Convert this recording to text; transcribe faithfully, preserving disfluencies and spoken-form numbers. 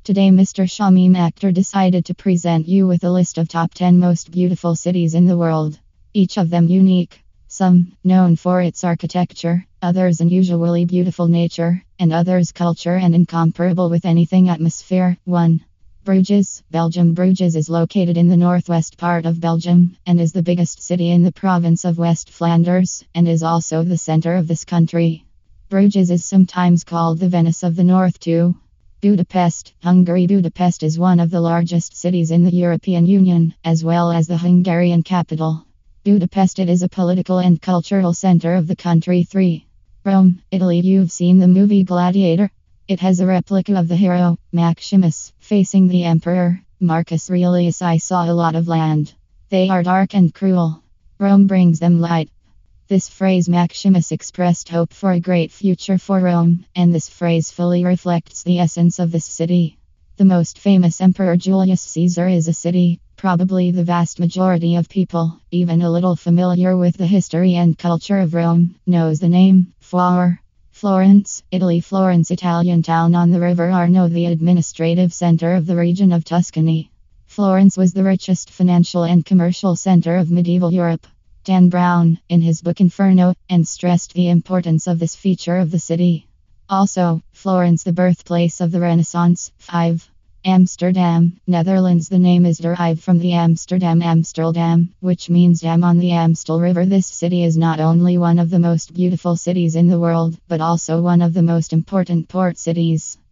Today, Mister Shamim Akhtar decided to present you with a list of top ten most beautiful cities in the world. Each of them unique, some known for its architecture, others unusually beautiful nature, and others culture and incomparable with anything atmosphere. one. Bruges, Belgium. Bruges is located in the northwest part of Belgium and is the biggest city in the province of West Flanders and is also the center of this country. Bruges is sometimes called the Venice of the North too. Budapest, Hungary. Budapest is one of the largest cities in the European Union, as well as the Hungarian capital. Budapest it is a political and cultural center of the country. three. Rome, Italy. You've seen the movie Gladiator? It has a replica of the hero, Maximus, facing the emperor, Marcus Aurelius. I saw a lot of land. They are dark and cruel. Rome brings them light. This phrase Maximus expressed hope for a great future for Rome, and this phrase fully reflects the essence of this city. The most famous emperor Julius Caesar is a city. Probably the vast majority of people, even a little familiar with the history and culture of Rome, knows the name Flower. Florence, Italy. Florence, Italian town on the river Arno, the administrative center of the region of Tuscany. Florence was the richest financial and commercial center of medieval Europe. Dan Brown, in his book Inferno, and stressed the importance of this feature of the city. Also, Florence, the birthplace of the Renaissance. five. Amsterdam, Netherlands. The name is derived from the Amsterdam Amsterdam, which means dam on the Amstel River. This city is not only one of the most beautiful cities in the world, but also one of the most important port cities.